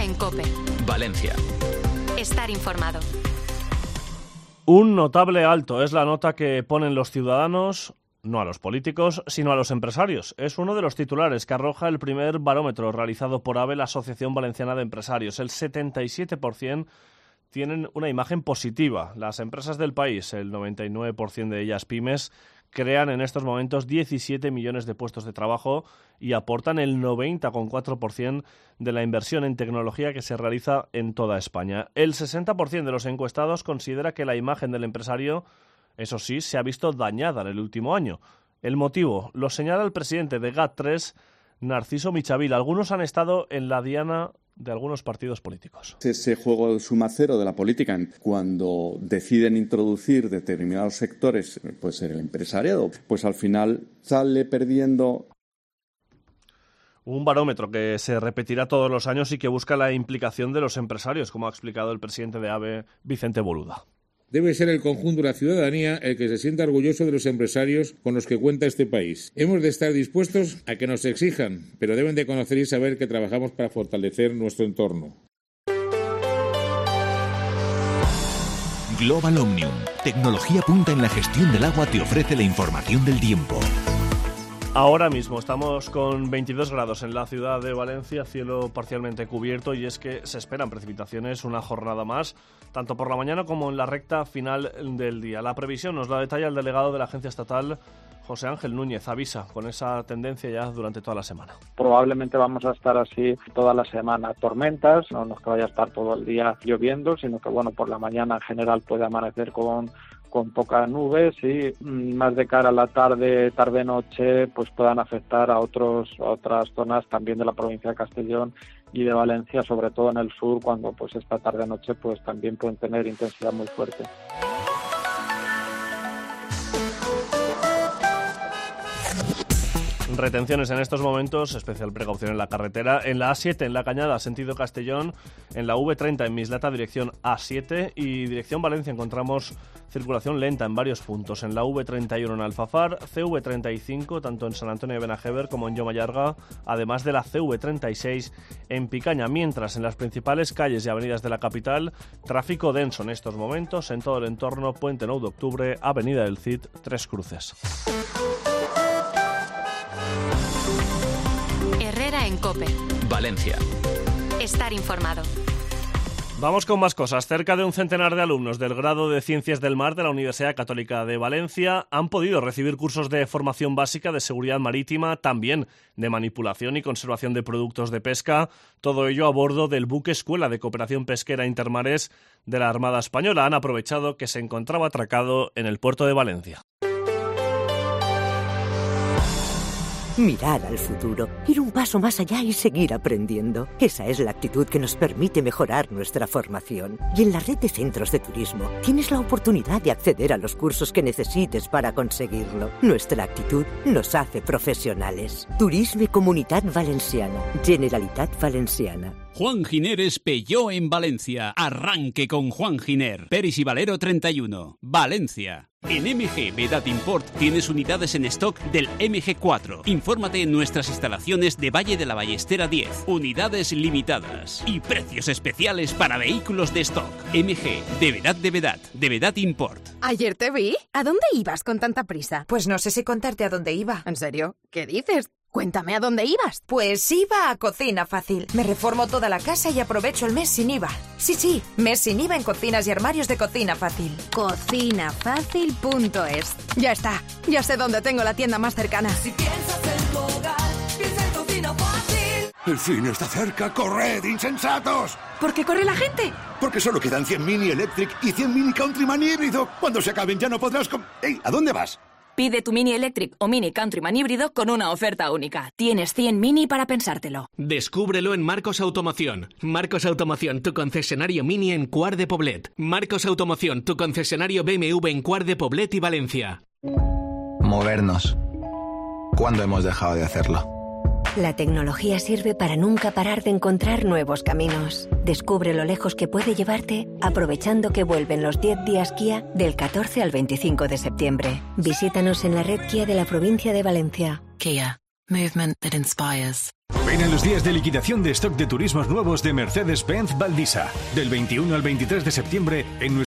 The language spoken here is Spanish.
Herrera en COPE. Valencia. Estar informado. Un notable alto es la nota que ponen los ciudadanos, no a los políticos, sino a los empresarios. Es uno de los titulares que arroja el primer barómetro realizado por AVE, la Asociación Valenciana de Empresarios. El 77% tienen una imagen positiva. Las empresas del país, el 99% de ellas pymes, crean en estos momentos 17 millones de puestos de trabajo y aportan el 90,4% de la inversión en tecnología que se realiza en toda España. El 60% de los encuestados considera que la imagen del empresario, eso sí, se ha visto dañada en el último año. El motivo lo señala el presidente de GAT3, Narciso Michavil. Algunos han estado en la diana de algunos partidos políticos. Ese juego de suma cero de la política, cuando deciden introducir determinados sectores, puede ser el empresariado, pues al final sale perdiendo. Un barómetro que se repetirá todos los años y que busca la implicación de los empresarios, como ha explicado el presidente de AVE, Vicente Boluda. Debe ser el conjunto de la ciudadanía el que se sienta orgulloso de los empresarios con los que cuenta este país. Hemos de estar dispuestos a que nos exijan, pero deben de conocer y saber que trabajamos para fortalecer nuestro entorno. Global Omnium, tecnología punta en la gestión del agua, te ofrece la información del tiempo. Ahora mismo estamos con 22 grados en la ciudad de Valencia, cielo parcialmente cubierto, y es que se esperan precipitaciones una jornada más, tanto por la mañana como en la recta final del día. La previsión nos la detalla el delegado de la Agencia Estatal, José Ángel Núñez. Avisa con esa tendencia ya durante toda la semana. Probablemente vamos a estar así toda la semana. Tormentas, no es que vaya a estar todo el día lloviendo, sino que por la mañana en general puede amanecer con pocas nubes y más de cara a la tarde-noche, pues puedan afectar a otras zonas también de la provincia de Castellón y de Valencia, sobre todo en el sur, cuando pues esta tarde-noche pues también pueden tener intensidad muy fuerte. Retenciones en estos momentos, especial precaución en la carretera, en la A7 en La Cañada, sentido Castellón, en la V30 en Mislata, dirección A7, y dirección Valencia encontramos circulación lenta en varios puntos, en la V31 en Alfafar, CV35 tanto en San Antonio de Benajever como en Llomayarga, además de la CV36 en Picaña, mientras en las principales calles y avenidas de la capital, tráfico denso en estos momentos en todo el entorno, Puente 9 de Octubre, Avenida del Cid, Tres Cruces. Herrera en COPE. Valencia. Estar informado. Vamos con más cosas. Cerca de un centenar de alumnos del grado de Ciencias del Mar de la Universidad Católica de Valencia han podido recibir cursos de formación básica de seguridad marítima, también de manipulación y conservación de productos de pesca, todo ello a bordo del buque Escuela de Cooperación Pesquera Intermares de la Armada Española. Han aprovechado que se encontraba atracado en el puerto de Valencia. Mirar al futuro, ir un paso más allá y seguir aprendiendo. Esa es la actitud que nos permite mejorar nuestra formación. Y en la red de centros de turismo tienes la oportunidad de acceder a los cursos que necesites para conseguirlo. Nuestra actitud nos hace profesionales. Turisme Comunitat Valenciana. Generalitat Valenciana. Juan Giner Peugeot en Valencia. Arranque con Juan Giner. Peris y Valero 31. Valencia. En MG Vedat Import tienes unidades en stock del MG4. Infórmate en nuestras instalaciones de Valle de la Ballestera 10. Unidades limitadas y precios especiales para vehículos de stock. MG de Vedat Import. Ayer te vi. ¿A dónde ibas con tanta prisa? Pues no sé si contarte a dónde iba. ¿En serio? ¿Qué dices? Cuéntame a dónde ibas. Pues iba a Cocina Fácil. Me reformo toda la casa y aprovecho el mes sin IVA. Sí, mes sin IVA en cocinas y armarios de Cocina Fácil. Cocinafácil.es. Ya está. Ya sé dónde tengo la tienda más cercana. Si piensas en tu hogar, piensa en Cocina Fácil. El fin está cerca. ¡Corred, insensatos! ¿Por qué corre la gente? Porque solo quedan 100 Mini Electric y 100 Mini Countryman híbrido. Cuando se acaben ya no podrás... ¡Ey! ¿A dónde vas? Pide tu Mini Electric o Mini Countryman híbrido con una oferta única. Tienes 100 Mini para pensártelo. Descúbrelo en Marcos Automoción. Marcos Automoción, tu concesionario Mini en Quart de Poblet. Marcos Automoción, tu concesionario BMW en Quart de Poblet y Valencia. Movernos. ¿Cuándo hemos dejado de hacerlo? La tecnología sirve para nunca parar de encontrar nuevos caminos. Descubre lo lejos que puede llevarte aprovechando que vuelven los 10 días Kia del 14 al 25 de septiembre. Visítanos en la red Kia de la provincia de Valencia. Kia. Movement that inspires. Ven a los días de liquidación de stock de turismos nuevos de Mercedes-Benz Valdisa. Del 21 al 23 de septiembre en